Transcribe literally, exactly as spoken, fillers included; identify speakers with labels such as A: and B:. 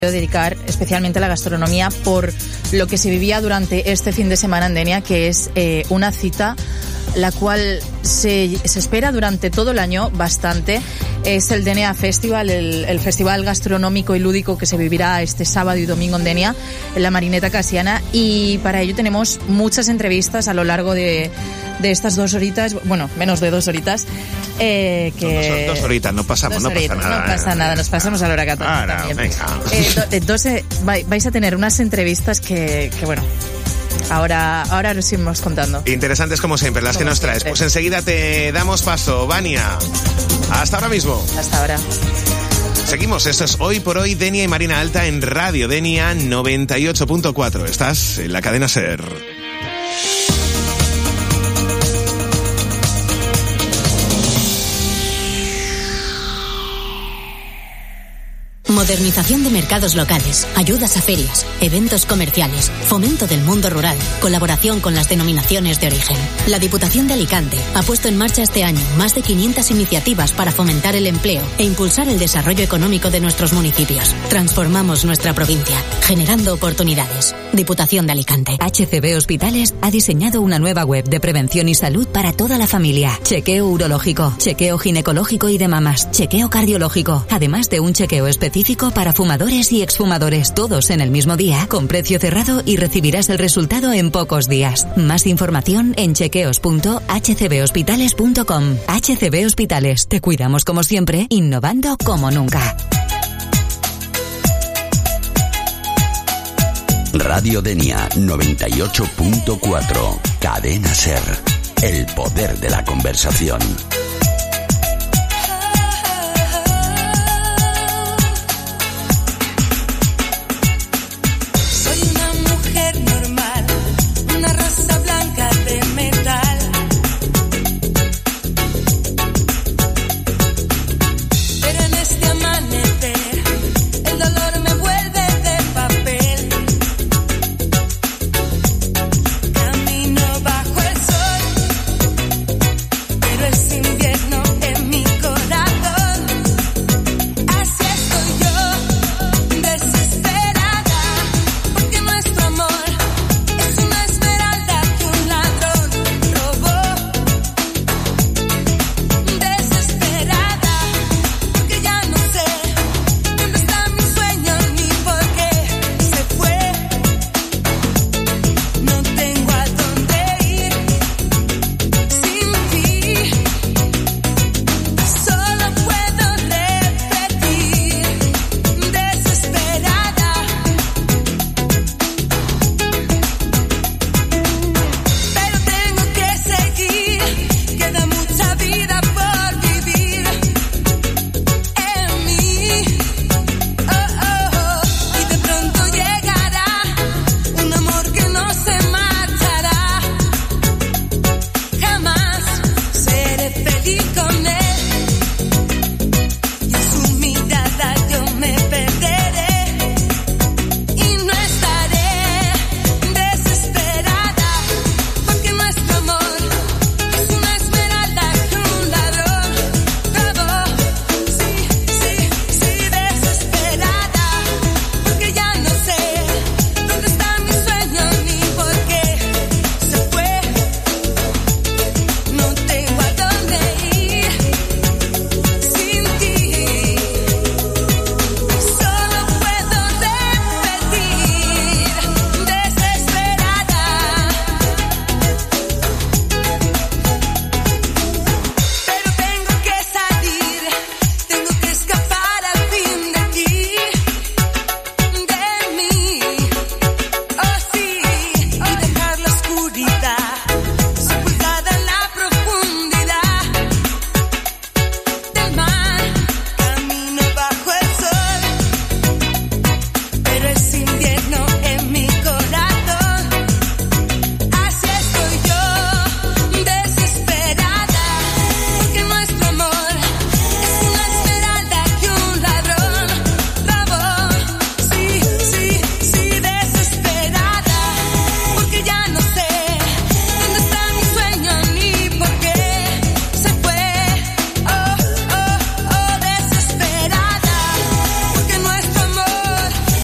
A: dedicar especialmente a la gastronomía por lo que se vivía durante este fin de semana en Denia, que es eh, una cita la cual se, se espera durante todo el año bastante. Es el Denia Festival, el, el festival gastronómico y lúdico que se vivirá este sábado y domingo en Denia, en la Marineta Casiana, y para ello tenemos muchas entrevistas a lo largo de, de estas dos horitas, bueno, menos de dos horitas. Eh, que...
B: Dos, dos horitas, no pasamos,
A: dos
B: no
A: horitas,
B: pasa nada.
A: No pasa nada, nos pasamos a la hora catorce
B: ah,
A: también.
B: No, venga.
A: Eh, do, entonces vais a tener unas entrevistas que, que bueno... Ahora, ahora nos iremos contando.
B: Interesantes como siempre, las como que nos siempre. traes. Pues enseguida te damos paso, Vania. Hasta ahora mismo.
A: Hasta ahora.
B: Seguimos, esto es Hoy por Hoy, Denia y Marina Alta en Radio Denia noventa y ocho punto cuatro. Estás en la cadena SER.
C: Modernización de mercados locales, ayudas a ferias, eventos comerciales, fomento del mundo rural, colaboración con las denominaciones de origen. La Diputación de Alicante ha puesto en marcha este año más de quinientas iniciativas para fomentar el empleo e impulsar el desarrollo económico de nuestros municipios. Transformamos nuestra provincia, generando oportunidades. Diputación de Alicante.
D: H C B Hospitales ha diseñado una nueva web de prevención y salud para toda la familia. Chequeo urológico, chequeo ginecológico y de mamas, chequeo cardiológico, además de un chequeo específico para fumadores y exfumadores, todos en el mismo día, con precio cerrado, y recibirás el resultado en pocos días. Más información en chequeos punto h c b hospitales punto com. H C B Hospitales, te cuidamos como siempre, innovando como nunca.
E: Radio Denia noventa y ocho punto cuatro, Cadena SER, el poder de la conversación.